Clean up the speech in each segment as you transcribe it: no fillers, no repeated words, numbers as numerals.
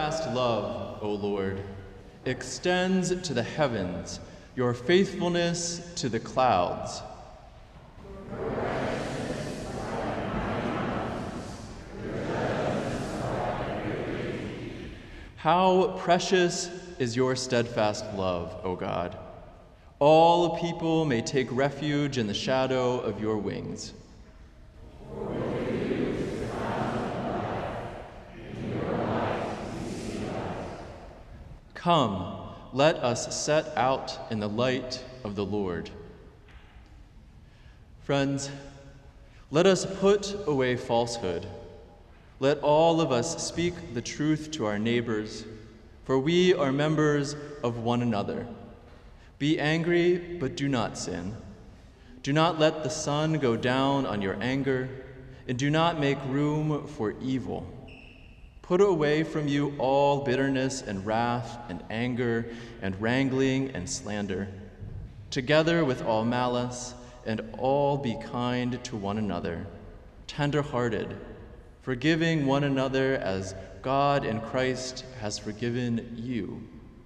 steadfast love, O Lord, extends to the heavens, your faithfulness to the clouds. How precious is your steadfast love, O God. All people may take refuge in the shadow of your wings. Come, let us set out in the light of the Lord. Friends, let us put away falsehood. Let all of us speak the truth to our neighbors, for we are members of one another. Be angry, but do not sin. Do not let the sun go down on your anger, and do not make room for evil. Put away from you all bitterness and wrath and anger and wrangling and slander, together with all malice, and all be kind to one another, tender-hearted, forgiving one another as God in Christ has forgiven you.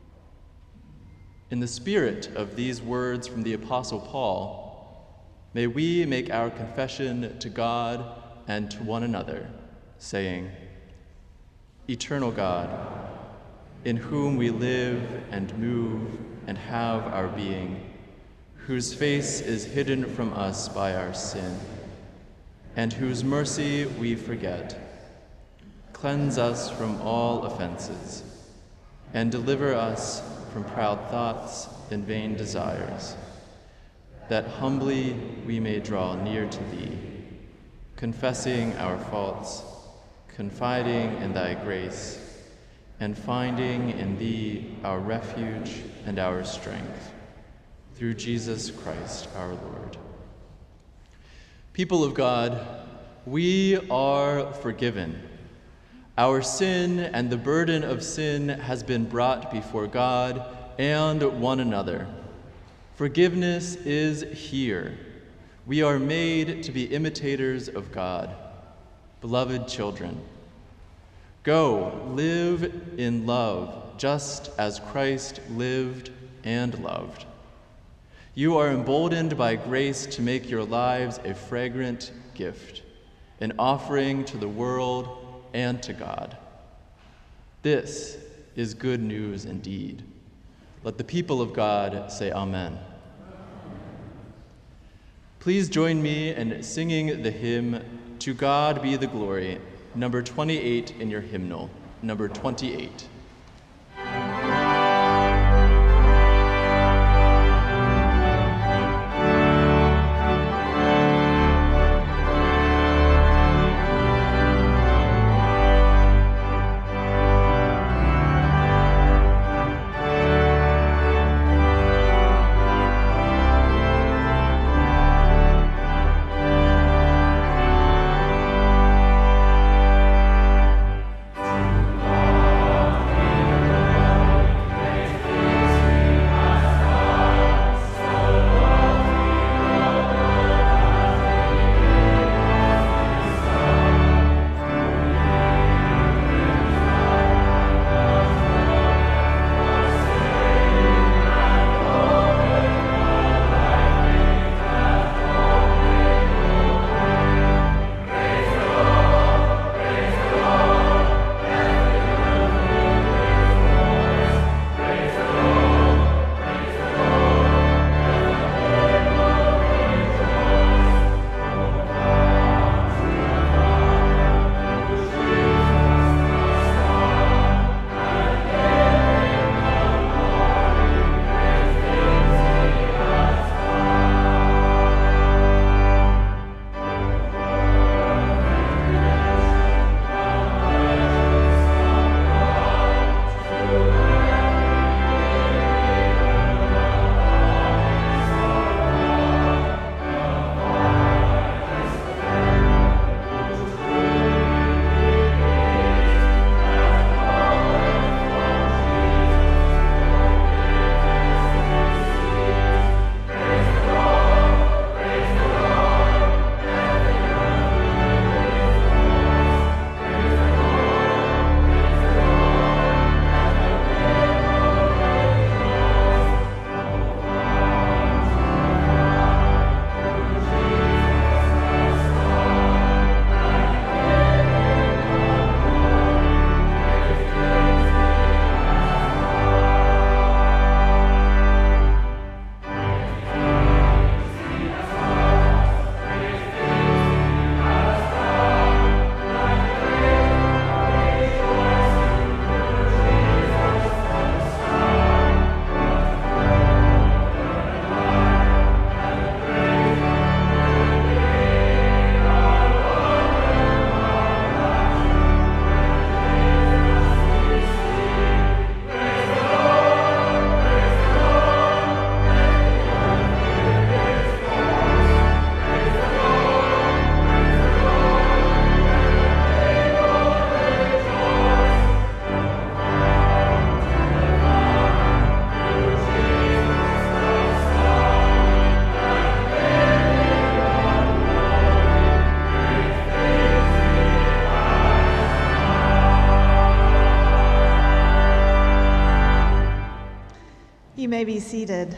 In the spirit of these words from the Apostle Paul, may we make our confession to God and to one another, saying, Eternal God, in whom we live and move and have our being, whose face is hidden from us by our sin, and whose mercy we forget, cleanse us from all offenses, and deliver us from proud thoughts and vain desires, that humbly we may draw near to thee, confessing our faults, confiding in thy grace, and finding in thee our refuge and our strength, through Jesus Christ our Lord. People of God, we are forgiven. Our sin and the burden of sin has been brought before God and one another. Forgiveness is here. We are made to be imitators of God. Beloved children, go live in love just as Christ lived and loved. You are emboldened by grace to make your lives a fragrant gift, an offering to the world and to God. This is good news indeed. Let the people of God say amen. Please join me in singing the hymn, To God Be the Glory, number 28 in your hymnal, number 28. To You may be seated.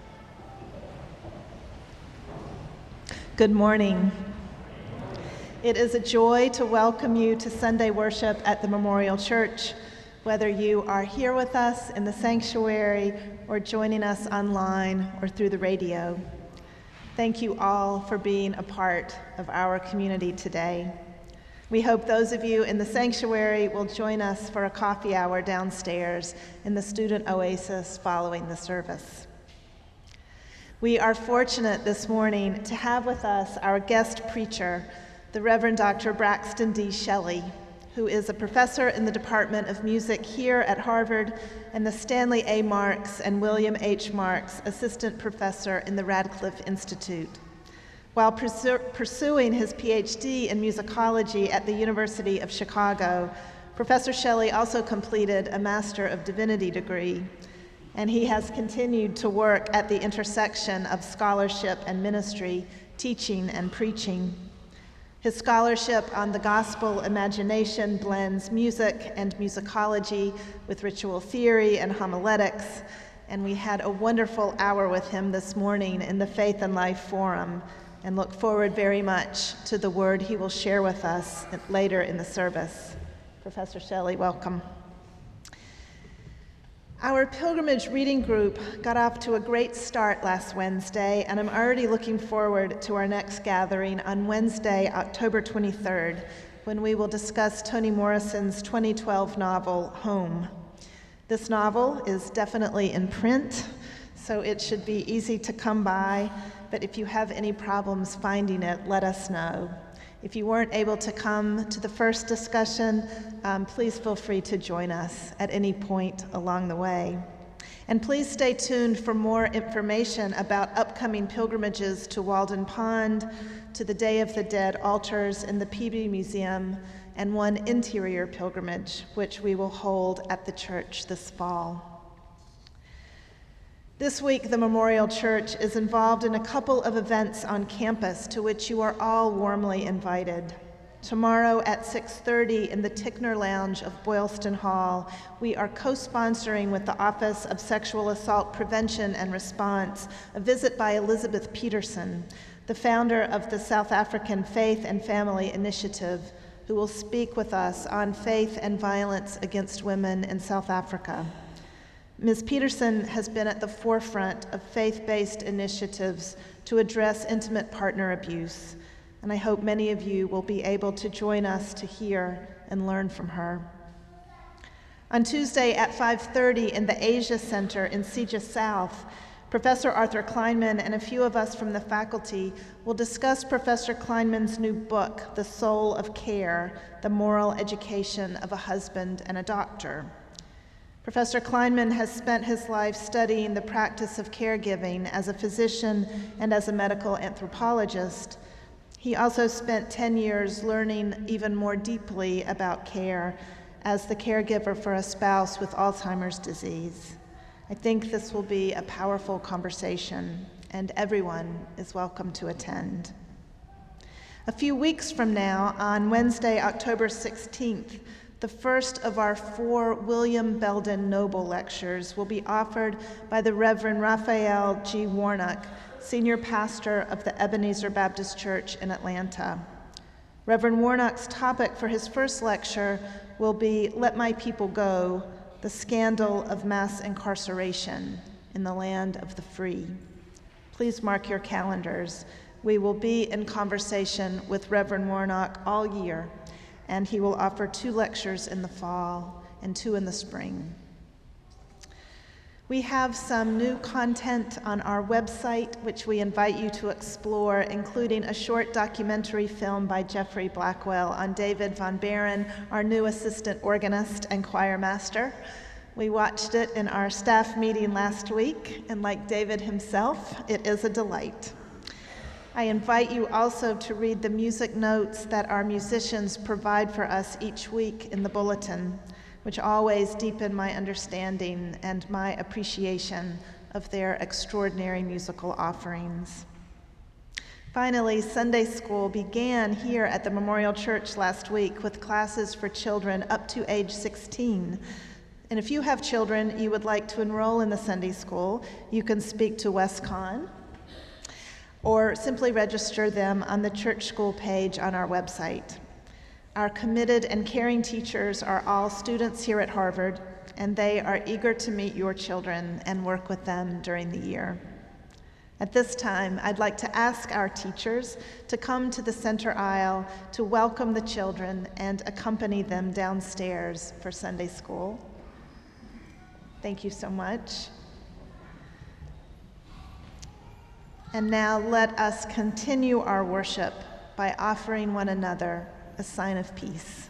Good morning. It is a joy to welcome you to Sunday worship at the Memorial Church, whether you are here with us in the sanctuary or joining us online or through the radio. Thank you all for being a part of our community today. We hope those of you in the sanctuary will join us for a coffee hour downstairs in the Student Oasis following the service. We are fortunate this morning to have with us our guest preacher, the Reverend Dr. Braxton D. Shelley, who is a professor in the Department of Music here at Harvard and the Stanley A. Marks and William H. Marks Assistant Professor in the Radcliffe Institute. While pursuing his PhD in musicology at the University of Chicago, Professor Shelley also completed a Master of Divinity degree, and he has continued to work at the intersection of scholarship and ministry, teaching and preaching. His scholarship on the gospel imagination blends music and musicology with ritual theory and homiletics, and we had a wonderful hour with him this morning in the Faith and Life Forum, and look forward very much to the word he will share with us later in the service. Professor Shelley, welcome. Our pilgrimage reading group got off to a great start last Wednesday, and I'm already looking forward to our next gathering on Wednesday, October 23rd, when we will discuss Toni Morrison's 2012 novel, Home. This novel is definitely in print, so it should be easy to come by, but if you have any problems finding it, let us know. If you weren't able to come to the first discussion, please feel free to join us at any point along the way. And please stay tuned for more information about upcoming pilgrimages to Walden Pond, to the Day of the Dead altars in the Peabody Museum, and one interior pilgrimage, which we will hold at the church this fall. This week, the Memorial Church is involved in a couple of events on campus to which you are all warmly invited. Tomorrow at 6:30 in the Tickner Lounge of Boylston Hall, we are co-sponsoring with the Office of Sexual Assault Prevention and Response a visit by Elizabeth Peterson, the founder of the South African Faith and Family Initiative, who will speak with us on faith and violence against women in South Africa. Ms. Peterson has been at the forefront of faith-based initiatives to address intimate partner abuse, and I hope many of you will be able to join us to hear and learn from her. On Tuesday at 5:30 in the Asia Center in CEJA South, Professor Arthur Kleinman and a few of us from the faculty will discuss Professor Kleinman's new book, The Soul of Care, The Moral Education of a Husband and a Doctor. Professor Kleinman has spent his life studying the practice of caregiving as a physician and as a medical anthropologist. He also spent 10 years learning even more deeply about care as the caregiver for a spouse with Alzheimer's disease. I think this will be a powerful conversation, and everyone is welcome to attend. A few weeks from now, on Wednesday, October 16th, the first of our 4 William Belden Noble lectures will be offered by the Reverend Raphael G. Warnock, senior pastor of the Ebenezer Baptist Church in Atlanta. Reverend Warnock's topic for his first lecture will be Let My People Go, the Scandal of Mass Incarceration in the Land of the Free. Please mark your calendars. We will be in conversation with Reverend Warnock all year, and he will offer 2 lectures in the fall and 2 in the spring. We have some new content on our website, which we invite you to explore, including a short documentary film by Jeffrey Blackwell on David Von Baron, our new assistant organist and choir master. We watched it in our staff meeting last week, and like David himself, it is a delight. I invite you also to read the music notes that our musicians provide for us each week in the bulletin, which always deepen my understanding and my appreciation of their extraordinary musical offerings. Finally, Sunday school began here at the Memorial Church last week with classes for children up to age 16. And if you have children you would like to enroll in the Sunday school, you can speak to WestCon or simply register them on the church school page on our website. Our committed and caring teachers are all students here at Harvard, and they are eager to meet your children and work with them during the year. At this time, I'd like to ask our teachers to come to the center aisle to welcome the children and accompany them downstairs for Sunday school. Thank you so much. And now let us continue our worship by offering one another a sign of peace.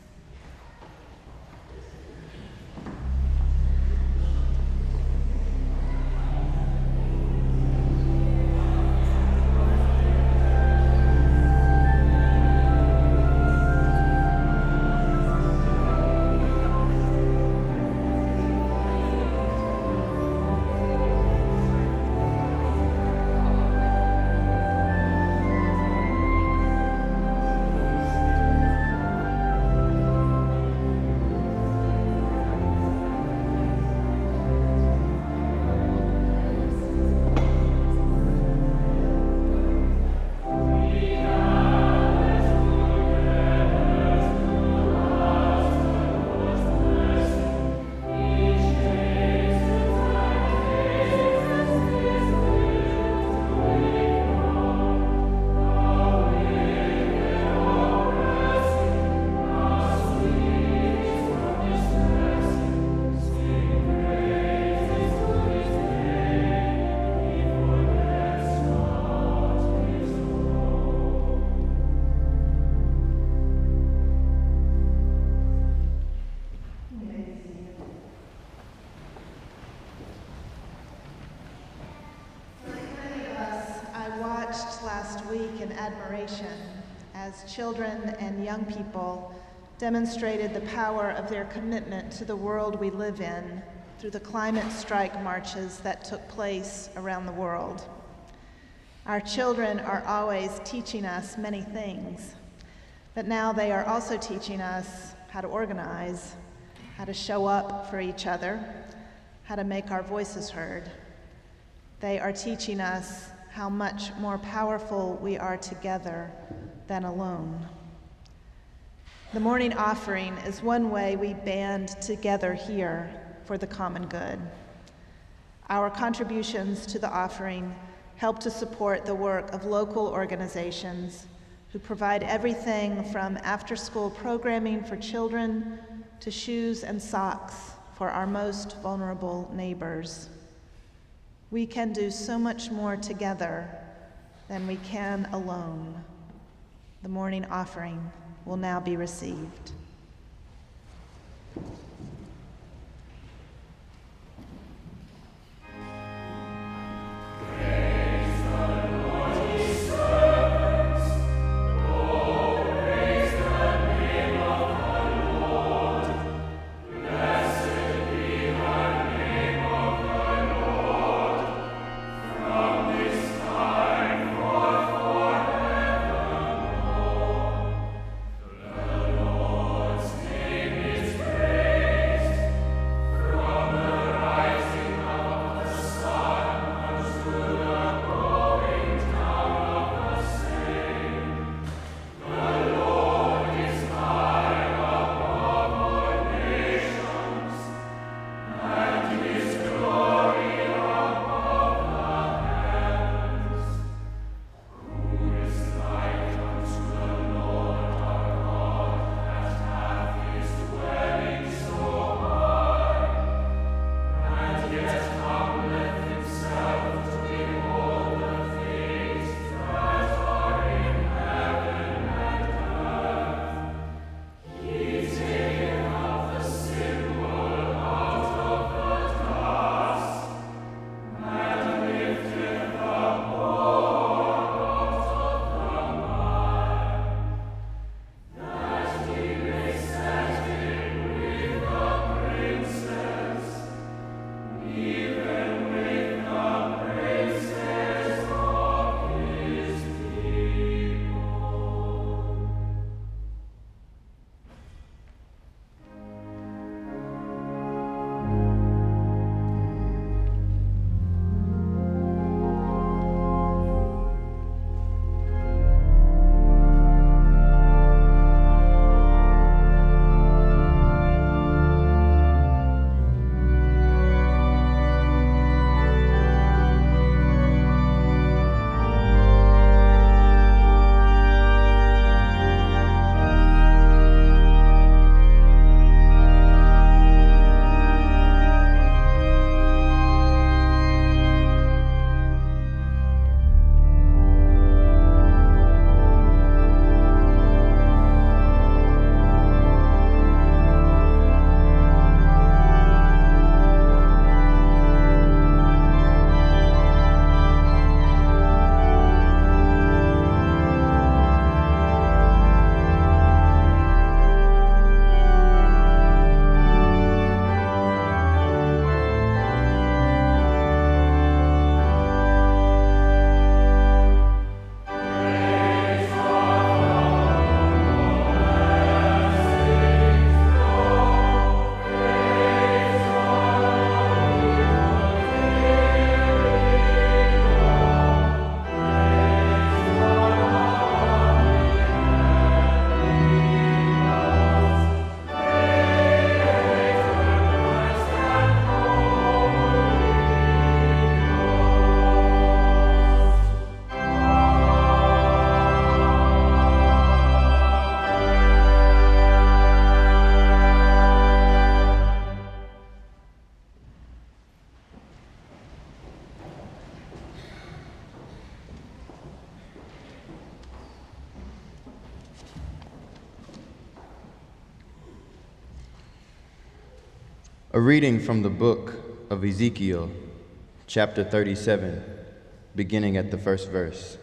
As children and young people demonstrated the power of their commitment to the world we live in through the climate strike marches that took place around the world. Our children are always teaching us many things, but now they are also teaching us how to organize, how to show up for each other, how to make our voices heard. They are teaching us how much more powerful we are together than alone. The morning offering is one way we band together here for the common good. Our contributions to the offering help to support the work of local organizations who provide everything from after-school programming for children to shoes and socks for our most vulnerable neighbors. We can do so much more together than we can alone. The morning offering will now be received. Lord A reading from the book of Ezekiel, chapter 37, beginning at the first verse.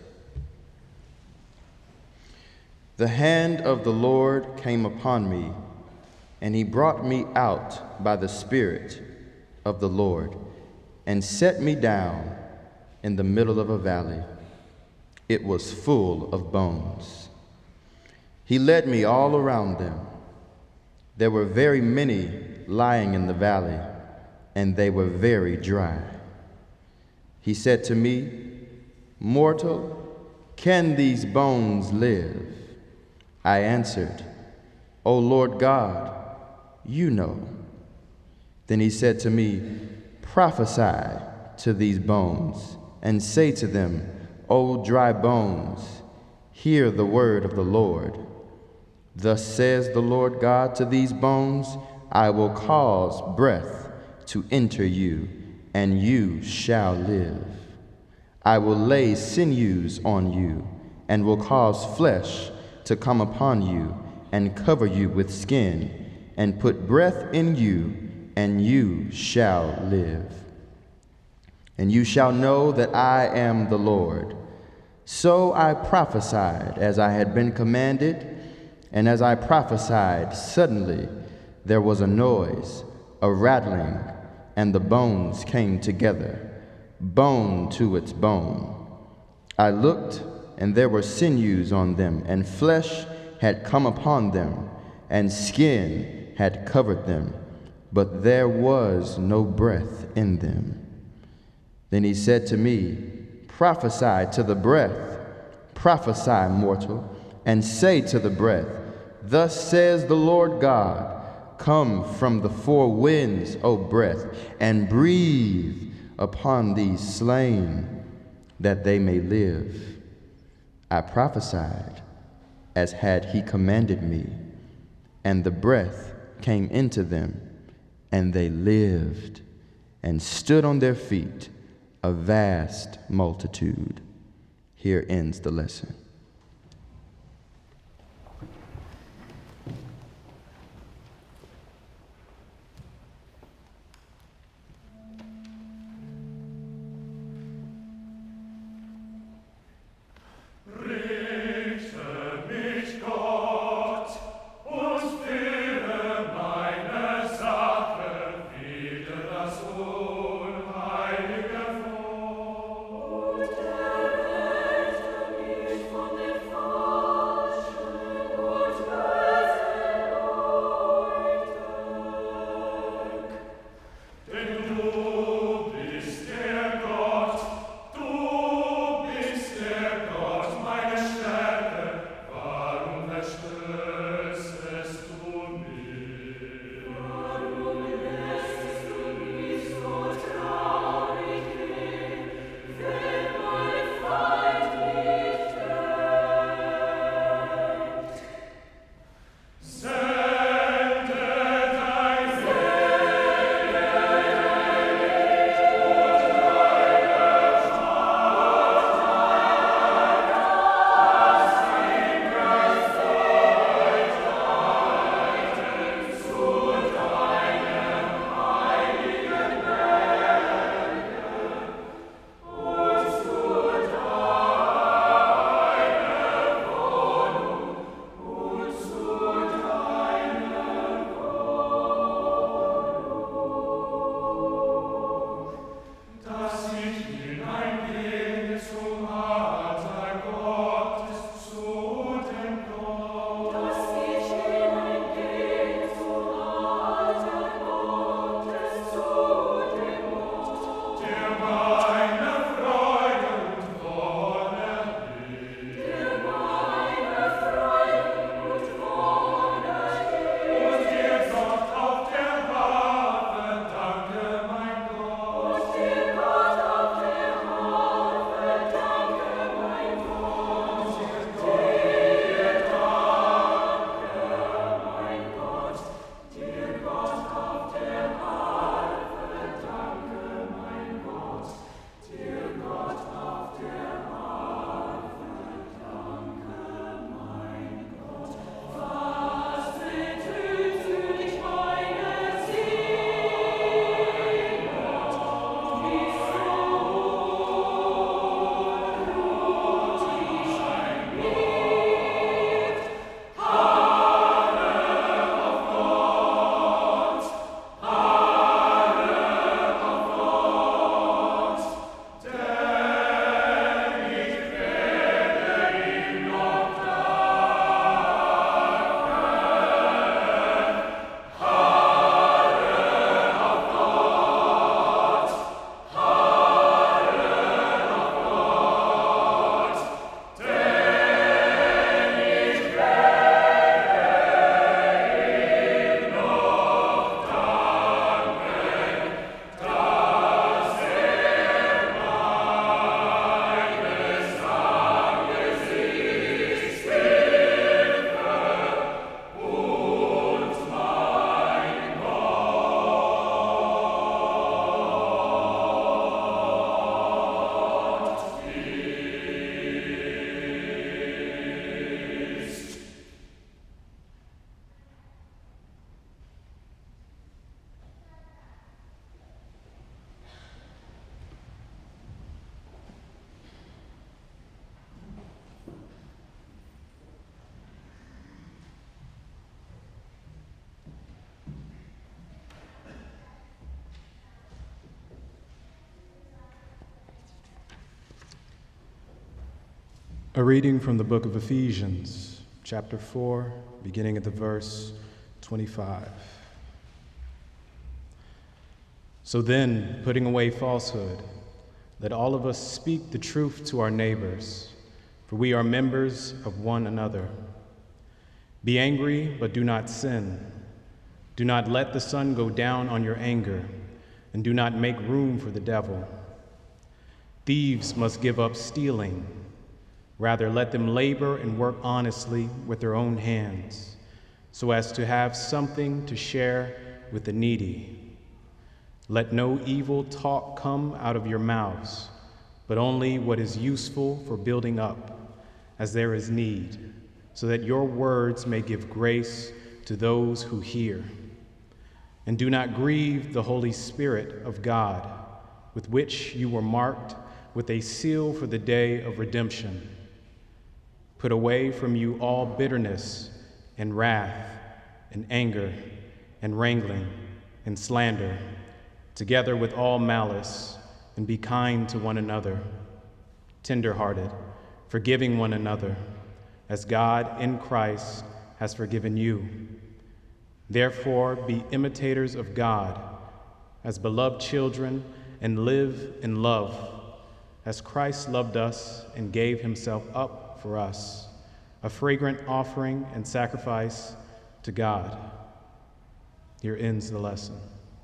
The hand of the Lord came upon me, and he brought me out by the Spirit of the Lord, and set me down in the middle of a valley. It was full of bones. He led me all around them. There were very many lying in the valley, and they were very dry. He said to me, "Mortal, can these bones live?" I answered, "O Lord God, you know." Then he said to me, "Prophesy to these bones, and say to them, O dry bones, hear the word of the Lord. Thus says the Lord God to these bones, I will cause breath to enter you, and you shall live. I will lay sinews on you, and will cause flesh to come upon you, and cover you with skin, and put breath in you, and you shall live. And you shall know that I am the Lord. So I prophesied as I had been commanded, and as I prophesied, suddenly there was a noise, a rattling, and the bones came together, bone to its bone. I looked, and there were sinews on them, and flesh had come upon them, and skin had covered them, but there was no breath in them. Then he said to me, "Prophesy to the breath, prophesy, mortal, and say to the breath, Thus says the Lord God, come from the four winds, O breath, and breathe upon these slain, that they may live." I prophesied as had he commanded me, and the breath came into them, and they lived, and stood on their feet, a vast multitude. Here ends the lesson. A reading from the book of Ephesians, chapter 4, beginning at the verse 25. So then, putting away falsehood, let all of us speak the truth to our neighbors, for we are members of one another. Be angry, but do not sin. Do not let the sun go down on your anger, and do not make room for the devil. Thieves must give up stealing. Rather, let them labor and work honestly with their own hands, so as to have something to share with the needy. Let no evil talk come out of your mouths, but only what is useful for building up, as there is need, so that your words may give grace to those who hear. And do not grieve the Holy Spirit of God, with which you were marked with a seal for the day of redemption. Put away from you all bitterness and wrath and anger and wrangling and slander, together with all malice, and be kind to one another, tender-hearted, forgiving one another, as God in Christ has forgiven you. Therefore, be imitators of God as beloved children, and live in love, as Christ loved us and gave himself up for us, a fragrant offering and sacrifice to God. Here ends the lesson.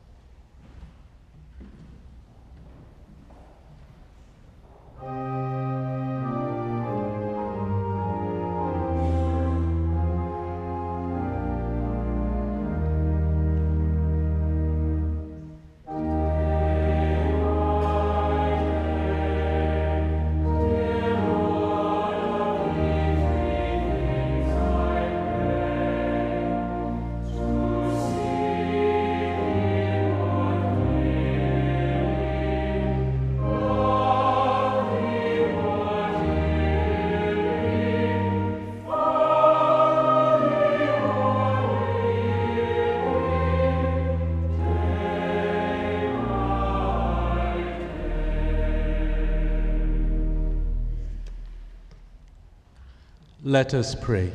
Let us pray.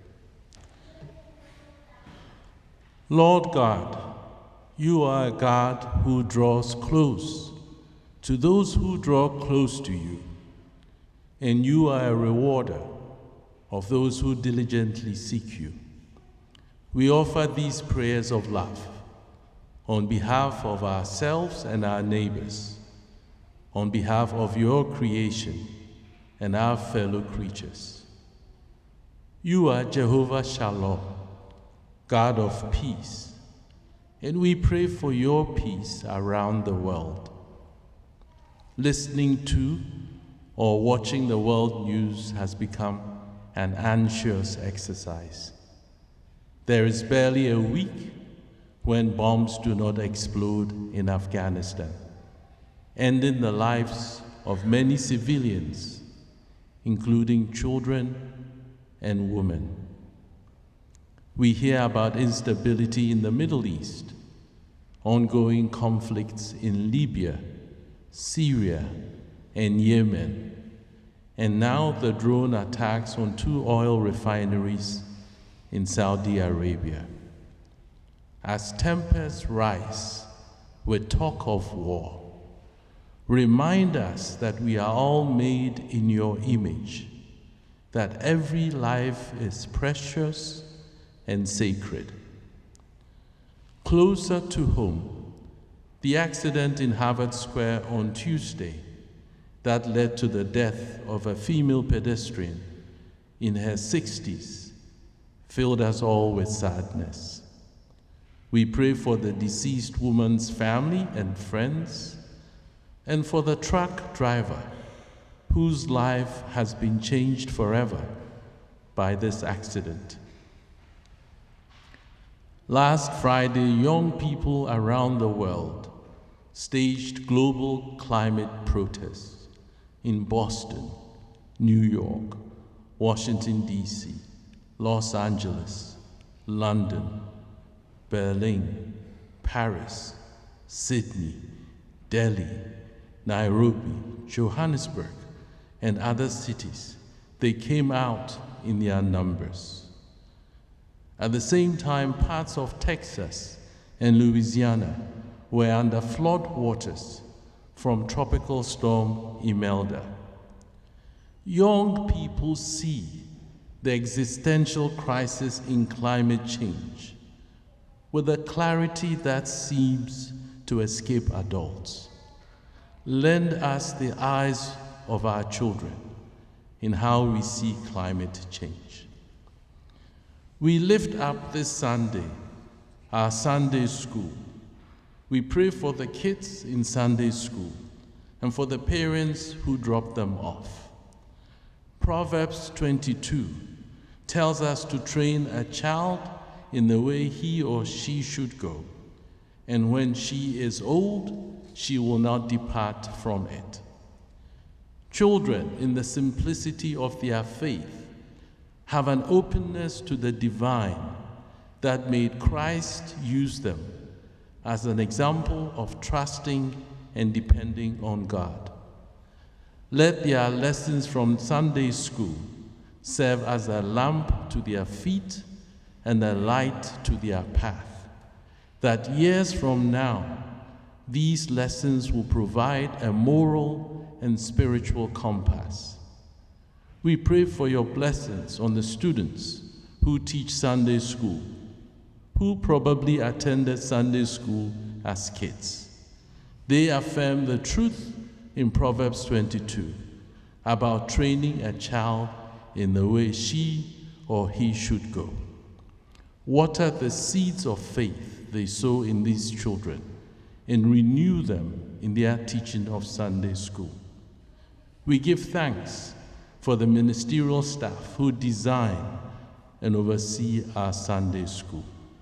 Lord God, you are a God who draws close to those who draw close to you, and you are a rewarder of those who diligently seek you. We offer these prayers of love on behalf of ourselves and our neighbors, on behalf of your creation and our fellow creatures. You are Jehovah Shalom, God of peace, and we pray for your peace around the world. Listening to or watching the world news has become an anxious exercise. There is barely a week when bombs do not explode in Afghanistan, ending the lives of many civilians, including children and women. We hear about instability in the Middle East, ongoing conflicts in Libya, Syria, and Yemen, and now the drone attacks on 2 oil refineries in Saudi Arabia. As tempests rise with talk of war, remind us that we are all made in your image, that every life is precious and sacred. Closer to home, the accident in Harvard Square on Tuesday that led to the death of a female pedestrian in her 60s filled us all with sadness. We pray for the deceased woman's family and friends, and for the truck driver whose life has been changed forever by this accident. Last Friday, young people around the world staged global climate protests in Boston, New York, Washington, D.C., Los Angeles, London, Berlin, Paris, Sydney, Delhi, Nairobi, Johannesburg, and other cities they came out in their numbers. At the same time, parts of Texas and Louisiana were under flood waters from Tropical Storm Imelda. Young people see the existential crisis in climate change with a clarity that seems to escape adults. Lend us the eyes of our children in how we see climate change. We lift up this Sunday our Sunday school. We pray for the kids in Sunday school and for the parents who drop them off. Proverbs 22 tells us to train a child in the way he or she should go, and when she is old, she will not depart from it. Children, in the simplicity of their faith, have an openness to the divine that made Christ use them as an example of trusting and depending on God. Let their lessons from Sunday school serve as a lamp to their feet and a light to their path, that years from now, these lessons will provide a moral and spiritual compass. We pray for your blessings on the students who teach Sunday school, who probably attended Sunday school as kids. They affirm the truth in Proverbs 22 about training a child in the way she or he should go. Water the seeds of faith they sow in these children and renew them in their teaching of Sunday school. We give thanks for the ministerial staff who design and oversee our Sunday school.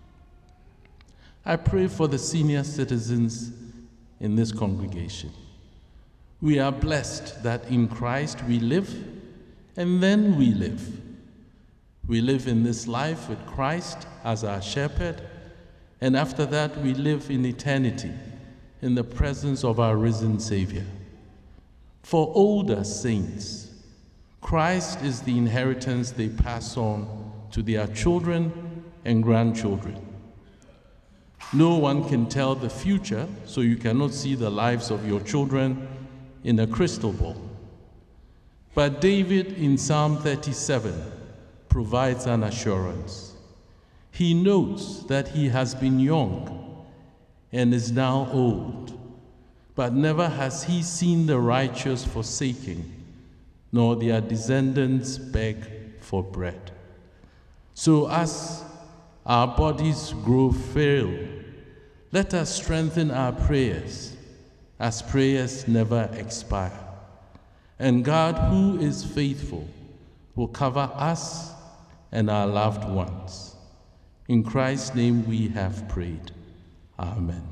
I pray for the senior citizens in this congregation. We are blessed that in Christ we live, and then we live. We live in this life with Christ as our shepherd, and after that we live in eternity in the presence of our risen Savior. For older saints, Christ is the inheritance they pass on to their children and grandchildren. No one can tell the future, so you cannot see the lives of your children in a crystal ball. But David in Psalm 37 provides an assurance. He knows that he has been young and is now old, but never has he seen the righteous forsaken, nor their descendants beg for bread. So as our bodies grow frail, let us strengthen our prayers, as prayers never expire. And God, who is faithful, will cover us and our loved ones. In Christ's name we have prayed. Amen.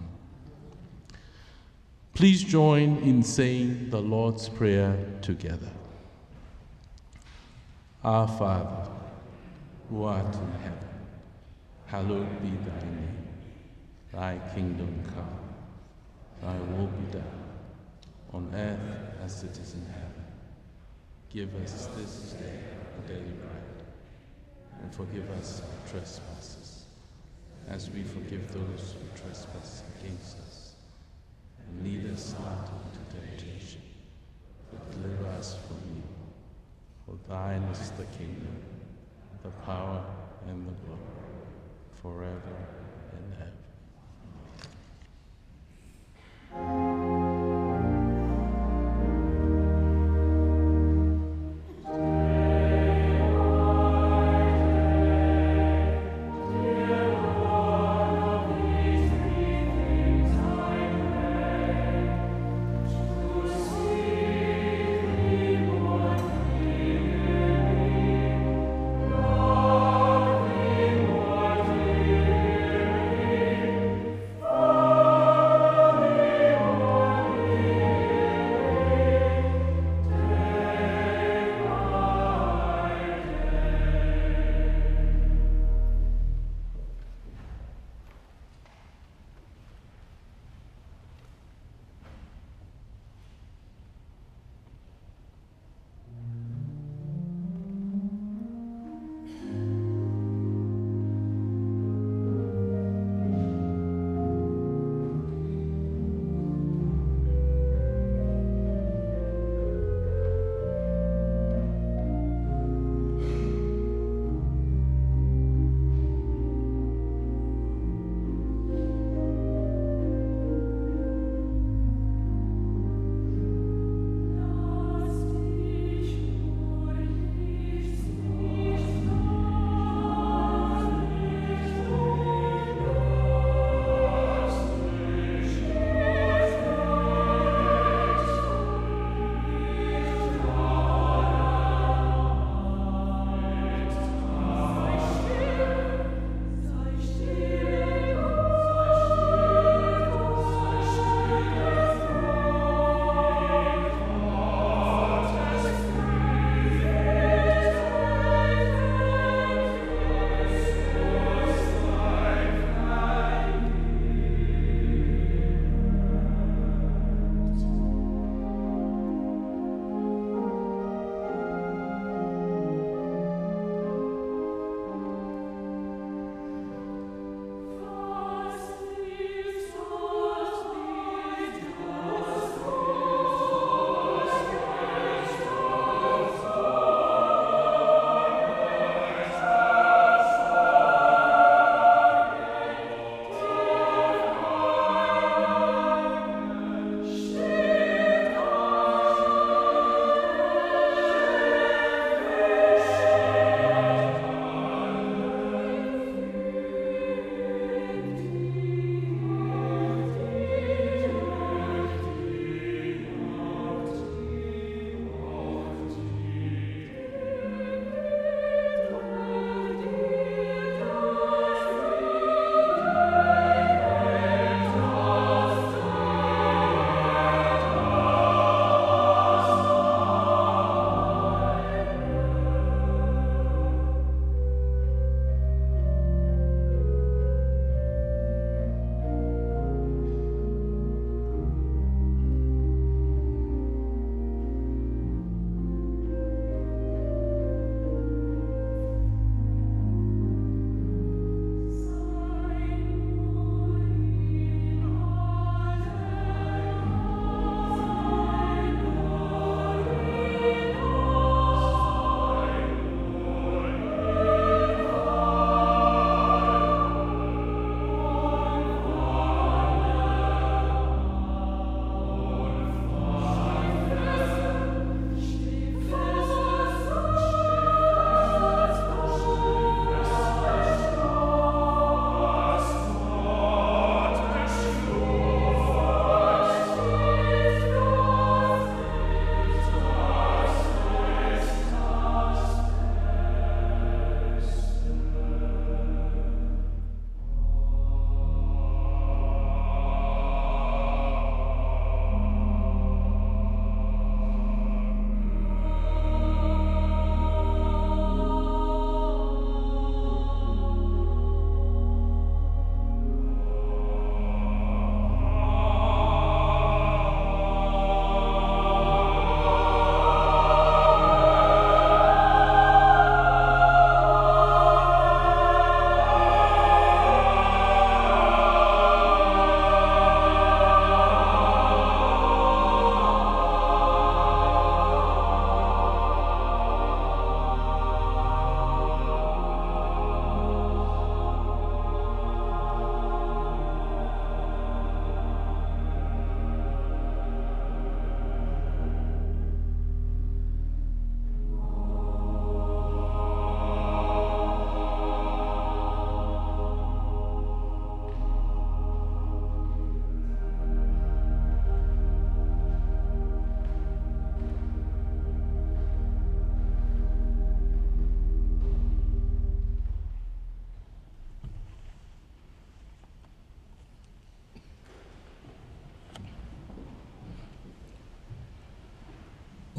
Please join in saying the Lord's Prayer together. Our Father, who art in heaven, hallowed be thy name. Thy kingdom come, thy will be done, on earth as it is in heaven. Give us this day our daily bread, and forgive us our trespasses, as we forgive those who trespass against us. And lead us not into temptation, but deliver us from evil. For thine is the kingdom, the power, and the glory, forever and ever.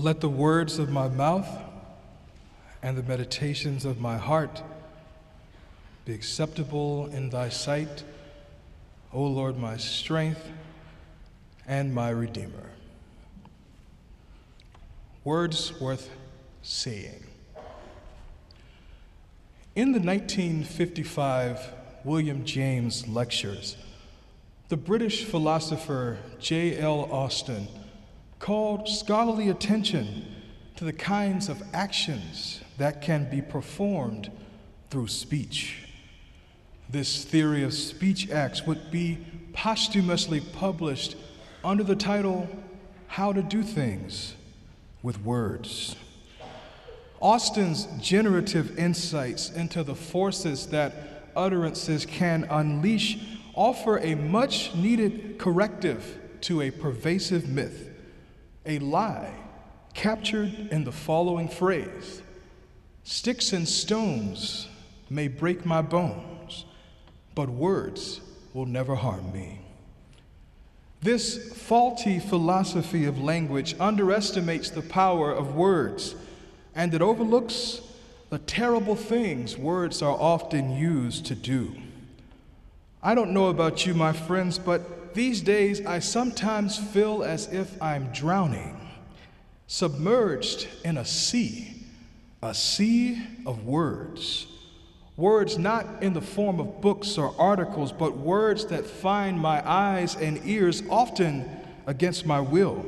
Let the words of my mouth and the meditations of my heart be acceptable in thy sight, O Lord, my strength and my Redeemer. Words worth saying. In the 1955 William James Lectures, the British philosopher J.L. Austin called scholarly attention to the kinds of actions that can be performed through speech. This theory of speech acts would be posthumously published under the title, How to Do Things with Words. Austin's generative insights into the forces that utterances can unleash offer a much-needed corrective to a pervasive myth, a lie captured in the following phrase: "Sticks and stones may break my bones, but words will never harm me." This faulty philosophy of language underestimates the power of words, and it overlooks the terrible things words are often used to do. I don't know about you, my friends, but these days I sometimes feel as if I'm drowning, submerged in a sea of words. Words not in the form of books or articles, but words that find my eyes and ears often against my will.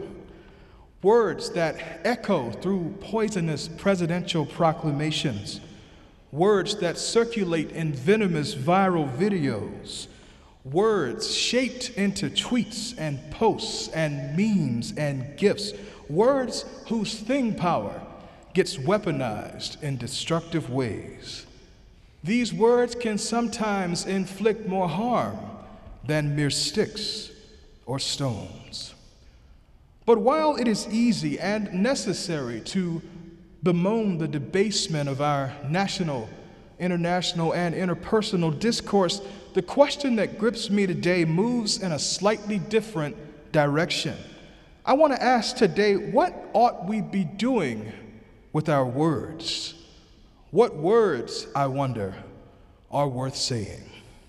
Words that echo through poisonous presidential proclamations. Words that circulate in venomous viral videos. Words shaped into tweets and posts and memes and GIFs. Words whose sting power gets weaponized in destructive ways. These words can sometimes inflict more harm than mere sticks or stones. But while it is easy and necessary to bemoan the debasement of our national, international, and interpersonal discourse, the question that grips me today moves in a slightly different direction. I want to ask today, what ought we be doing with our words? What words, I wonder, are worth saying?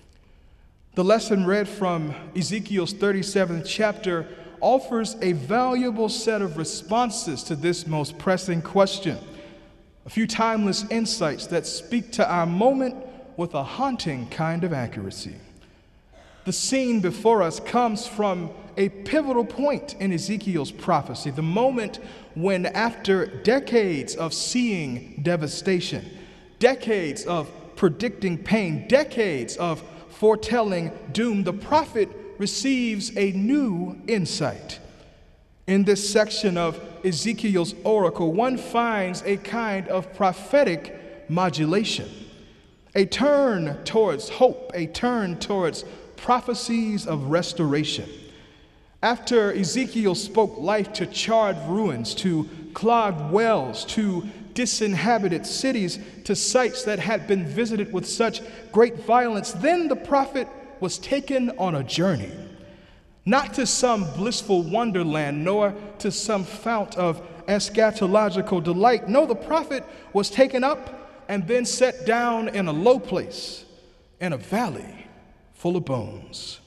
The lesson read from Ezekiel's 37th chapter offers a valuable set of responses to this most pressing question. A few timeless insights that speak to our moment with a haunting kind of accuracy. The scene before us comes from a pivotal point in Ezekiel's prophecy, the moment when, after decades of seeing devastation, decades of predicting pain, decades of foretelling doom, the prophet receives a new insight. In this section of Ezekiel's oracle, one finds a kind of prophetic modulation, a turn towards hope, a turn towards prophecies of restoration. After Ezekiel spoke life to charred ruins, to clogged wells, to disinhabited cities, to sites that had been visited with such great violence, then the prophet was taken on a journey, not to some blissful wonderland, nor to some fount of eschatological delight. No, the prophet was taken up and then set down in a low place, in a valley full of bones.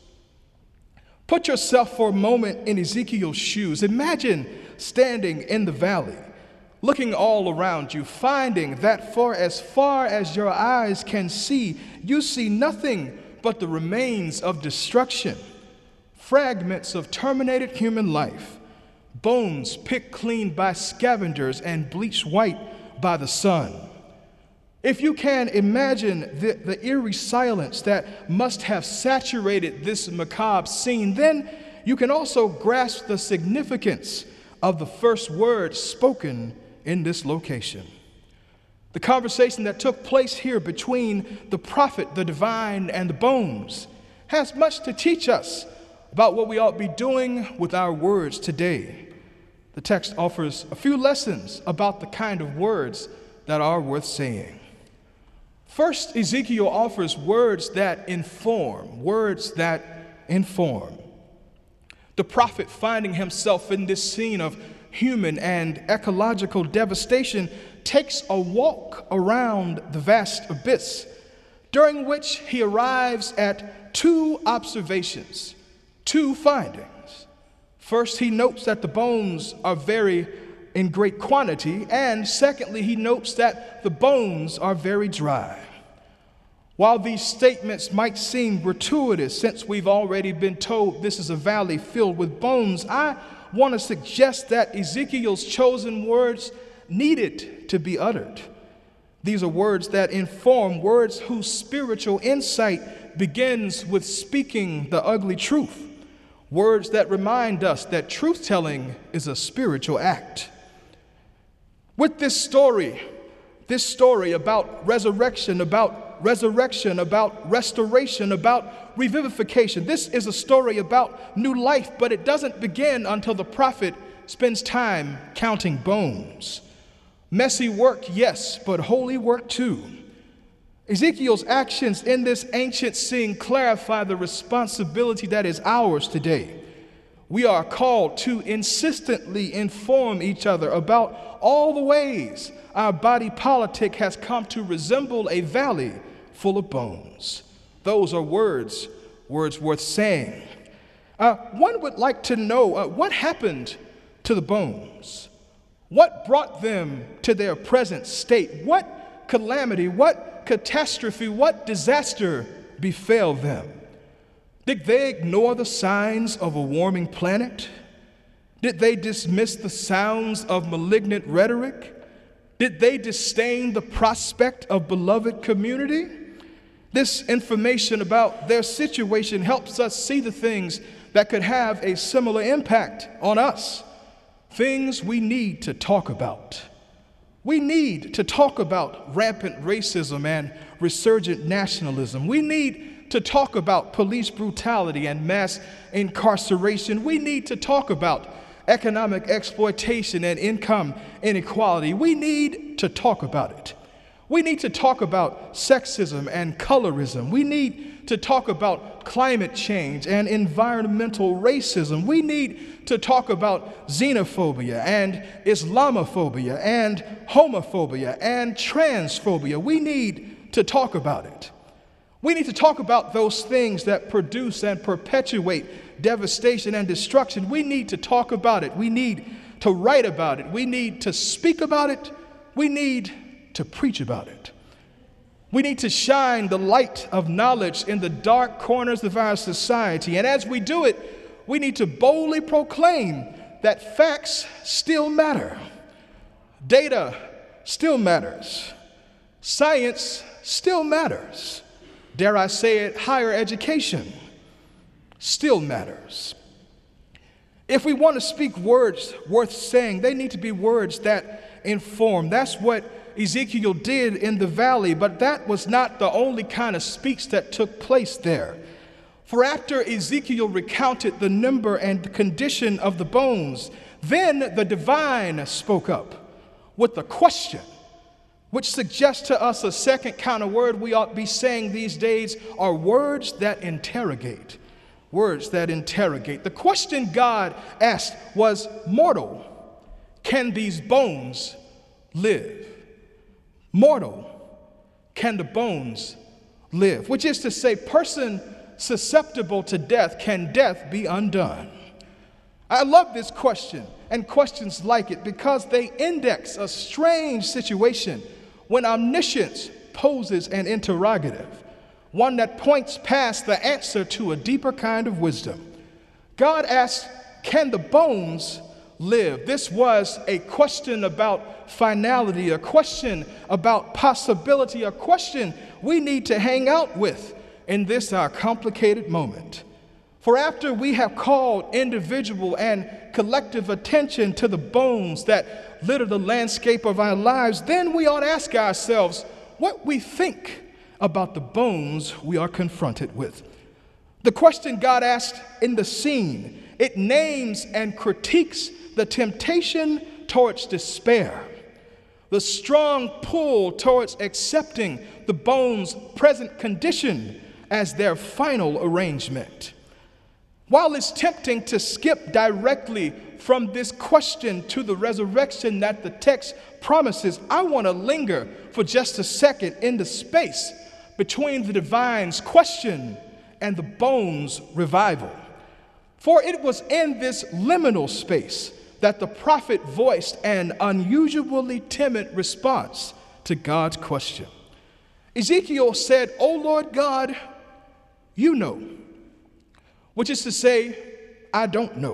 Put yourself for a moment in Ezekiel's shoes. Imagine standing in the valley, looking all around you, finding that for as far as your eyes can see, you see nothing but the remains of destruction, fragments of terminated human life, bones picked clean by scavengers and bleached white by the sun. If you can imagine the eerie silence that must have saturated this macabre scene, then you can also grasp the significance of the first words spoken in this location. The conversation that took place here between the prophet, the divine, and the bones has much to teach us about what we ought to be doing with our words today. The text offers a few lessons about the kind of words that are worth saying. First, Ezekiel offers words that inform, The prophet, finding himself in this scene of human and ecological devastation, takes a walk around the vast abyss, during which he arrives at two observations, two findings. First, he notes that the bones are in great quantity, and secondly, he notes that the bones are very dry. While these statements might seem gratuitous, since we've already been told this is a valley filled with bones, I want to suggest that Ezekiel's chosen words needed to be uttered. These are words that inform, words whose spiritual insight begins with speaking the ugly truth, words that remind us that truth-telling is a spiritual act. With this story about resurrection, about restoration, about revivification. This is a story about new life, but it doesn't begin until the prophet spends time counting bones. Messy work, yes, but holy work too. Ezekiel's actions in this ancient scene clarify the responsibility that is ours today. We are called to insistently inform each other about all the ways our body politic has come to resemble a valley full of bones. Those are words worth saying. One would like to know what happened to the bones. What brought them to their present state? What calamity, what catastrophe, what disaster befell them? Did they ignore the signs of a warming planet? Did they dismiss the sounds of malignant rhetoric? Did they disdain the prospect of beloved community? This information about their situation helps us see the things that could have a similar impact on us. Things we need to talk about. We need to talk about rampant racism and resurgent nationalism. We need to talk about police brutality and mass incarceration. We need to talk about economic exploitation and income inequality. We need to talk about it. We need to talk about sexism and colorism. We need to talk about climate change and environmental racism. We need to talk about xenophobia and Islamophobia and homophobia and transphobia. We need to talk about it. We need to talk about those things that produce and perpetuate devastation and destruction. We need to talk about it. We need to write about it. We need to speak about it. We need to preach about it. We need to shine the light of knowledge in the dark corners of our society. And as we do it, we need to boldly proclaim that facts still matter. Data still matters. Science still matters. Dare I say it, higher education still matters. If we want to speak words worth saying, they need to be words that inform. That's what Ezekiel did in the valley, but that was not the only kind of speech that took place there. For after Ezekiel recounted the number and the condition of the bones, then the divine spoke up with a question, which suggests to us a second kind of word we ought to be saying these days are words that interrogate. Words that interrogate. The question God asked was, mortal, can these bones live? Mortal, can the bones live? Which is to say, person susceptible to death, can death be undone? I love this question and questions like it because they index a strange situation when omniscience poses an interrogative, one that points past the answer to a deeper kind of wisdom. God asked, can the bones live? This was a question about finality, a question about possibility, a question we need to hang out with in this our complicated moment. For after we have called individual and collective attention to the bones that litter the landscape of our lives, then we ought to ask ourselves what we think about the bones we are confronted with. The question God asked in the scene, it names and critiques the temptation towards despair, the strong pull towards accepting the bones' present condition as their final arrangement. While it's tempting to skip directly from this question to the resurrection that the text promises, I want to linger for just a second in the space between the divine's question and the bones' revival. For it was in this liminal space that the prophet voiced an unusually timid response to God's question. Ezekiel said, "O Lord God, you know," which is to say, I don't know.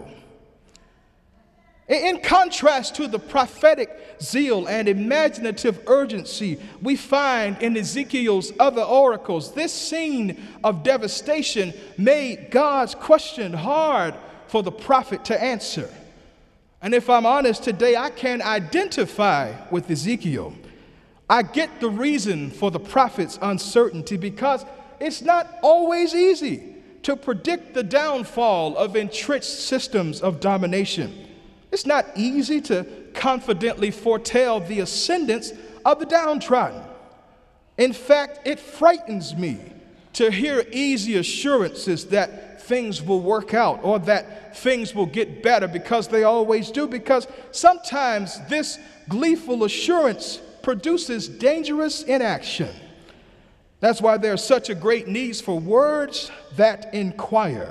In contrast to the prophetic zeal and imaginative urgency we find in Ezekiel's other oracles, this scene of devastation made God's question hard for the prophet to answer. And if I'm honest today, I can identify with Ezekiel. I get the reason for the prophet's uncertainty because it's not always easy to predict the downfall of entrenched systems of domination. It's not easy to confidently foretell the ascendance of the downtrodden. In fact, it frightens me to hear easy assurances that things will work out or that things will get better, because they always do, because sometimes this gleeful assurance produces dangerous inaction. That's why there's such a great need for words that inquire.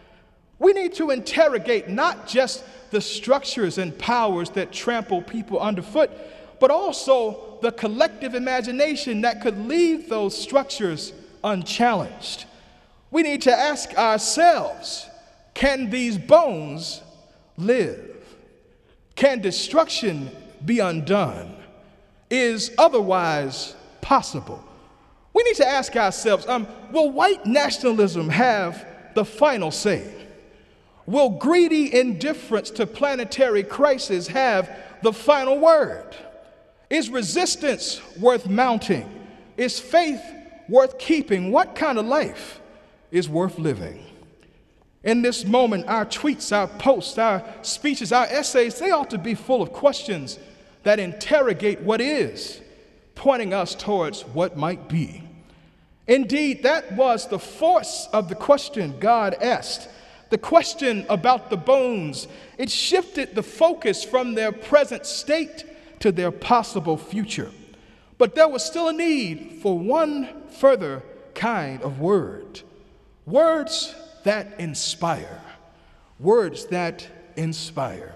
We need to interrogate not just the structures and powers that trample people underfoot, but also the collective imagination that could leave those structures unchallenged. We need to ask ourselves, can these bones live? Can destruction be undone? Is otherwise possible? We need to ask ourselves, will white nationalism have the final say? Will greedy indifference to planetary crisis have the final word? Is resistance worth mounting? Is faith worth keeping? What kind of life is worth living? In this moment, our tweets, our posts, our speeches, our essays, they ought to be full of questions that interrogate what is, pointing us towards what might be. Indeed, that was the force of the question God asked. The question about the bones, it shifted the focus from their present state to their possible future. But there was still a need for one further kind of word. Words that inspire. Words that inspire.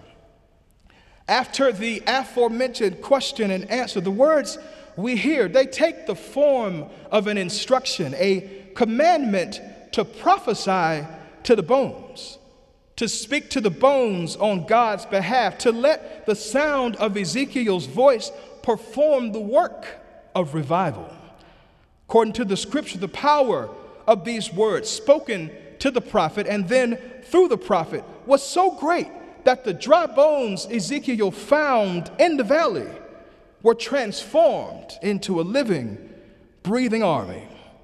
After the aforementioned question and answer, the words we hear, they take the form of an instruction, a commandment to prophesy to the bones, to speak to the bones on God's behalf, to let the sound of Ezekiel's voice perform the work of revival. According to the scripture, the power of these words spoken to the prophet and then through the prophet was so great that the dry bones Ezekiel found in the valley were transformed into a living, breathing army.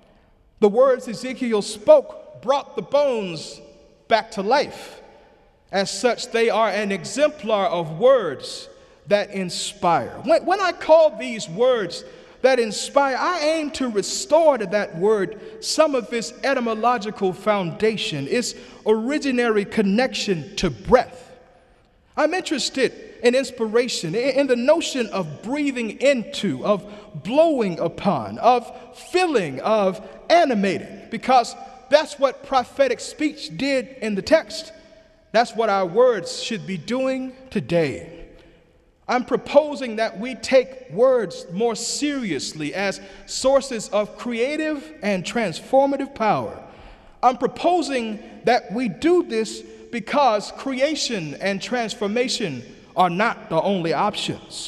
The words Ezekiel spoke brought the bones back to life. As such, they are an exemplar of words that inspire. When I call these words that inspire, I aim to restore to that word some of its etymological foundation, its originary connection to breath. I'm interested in inspiration, in the notion of breathing into, of blowing upon, of filling, of animating, because that's what prophetic speech did in the text. That's what our words should be doing today. I'm proposing that we take words more seriously as sources of creative and transformative power. I'm proposing that we do this because creation and transformation are not the only options.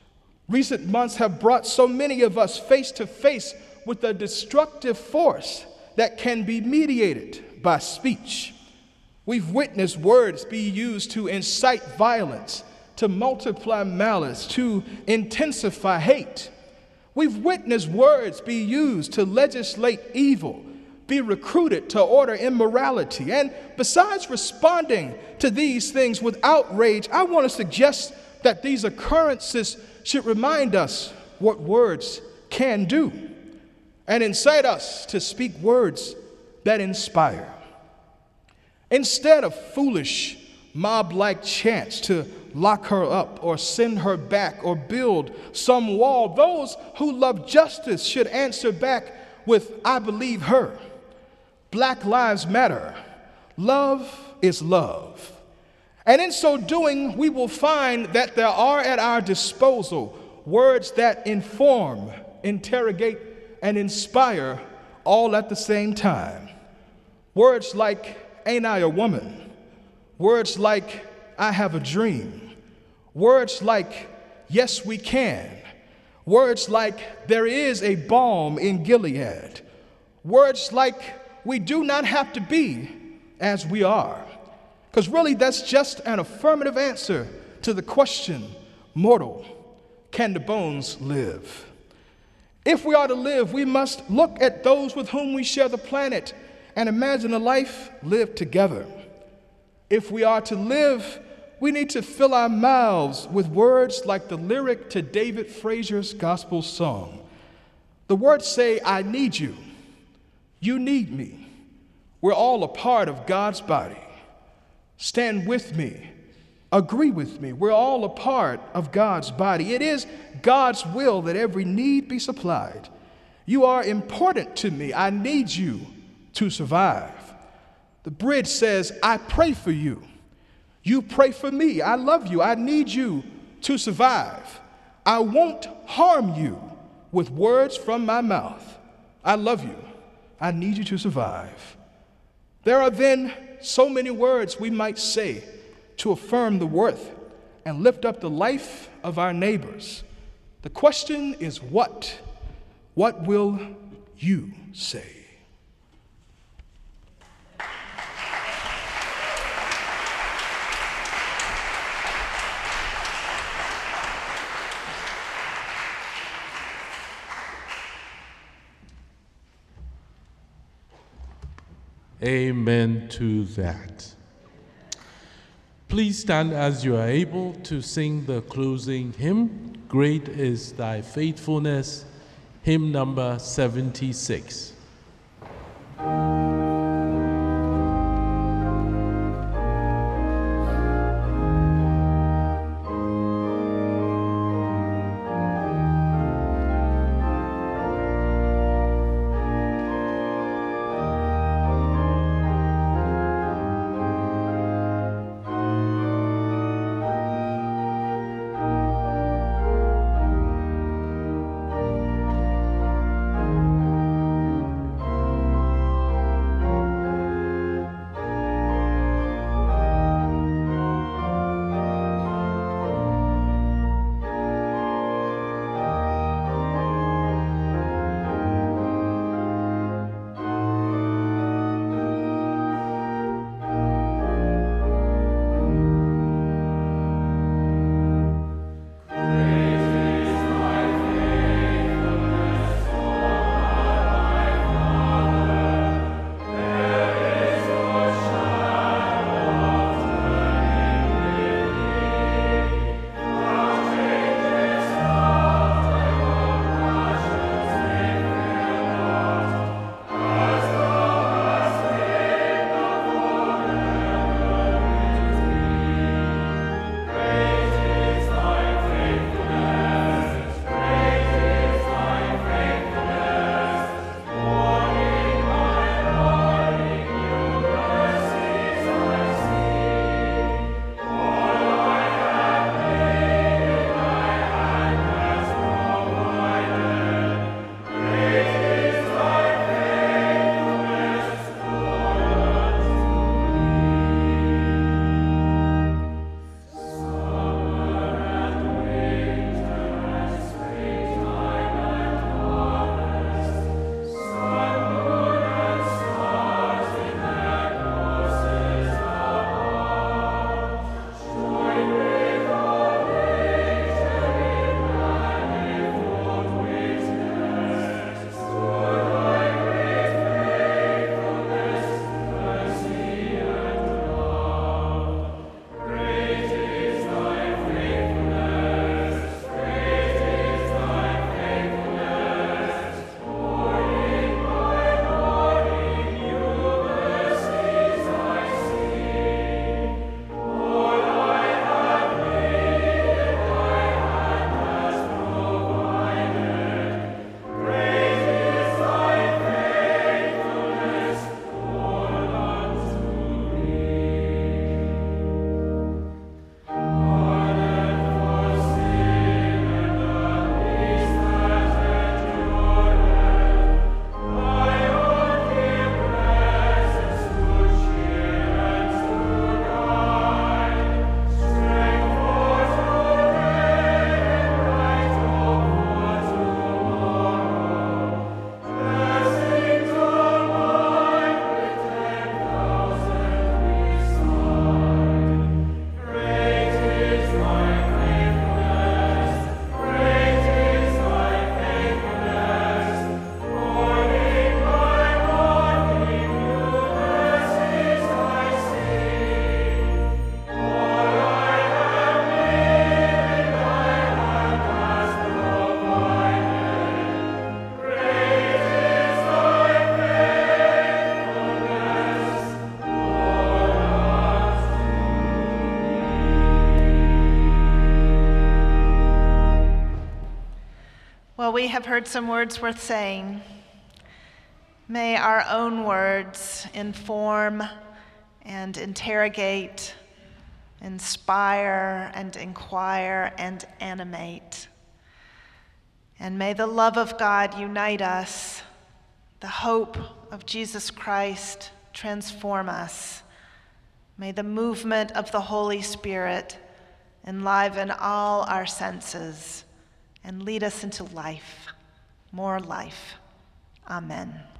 Recent months have brought so many of us face to face with a destructive force that can be mediated by speech. We've witnessed words be used to incite violence, to multiply malice, to intensify hate. We've witnessed words be used to legislate evil, be recruited to order immorality. And besides responding to these things with outrage, I want to suggest that these occurrences should remind us what words can do and incite us to speak words that inspire. Instead of foolish, mob-like chants to lock her up or send her back or build some wall, those who love justice should answer back with, I believe her. Black lives matter. Love is love. And in so doing, we will find that there are at our disposal words that inform, interrogate, and inspire all at the same time. Words like, ain't I a woman? Words like, I have a dream. Words like, yes, we can. Words like, there is a balm in Gilead. Words like, we do not have to be as we are. Because really, that's just an affirmative answer to the question, mortal, can the bones live? If we are to live, we must look at those with whom we share the planet and imagine a life lived together. If we are to live, we need to fill our mouths with words like the lyric to David Frazier's gospel song. The words say, I need you. You need me. We're all a part of God's body. Stand with me. Agree with me. We're all a part of God's body. It is God's will that every need be supplied. You are important to me. I need you to survive. The bridge says, I pray for you. You pray for me. I love you. I need you to survive. I won't harm you with words from my mouth. I love you. I need you to survive. There are then so many words we might say to affirm the worth and lift up the life of our neighbors. The question is what? What will you say? Amen to that. Please stand as you are able to sing the closing hymn, Great is Thy Faithfulness, hymn number 76. we have heard some words worth saying. May our own words inform and interrogate, inspire and inquire and animate. And may the love of God unite us, the hope of Jesus Christ transform us. May the movement of the Holy Spirit enliven all our senses and lead us into life, more life. Amen.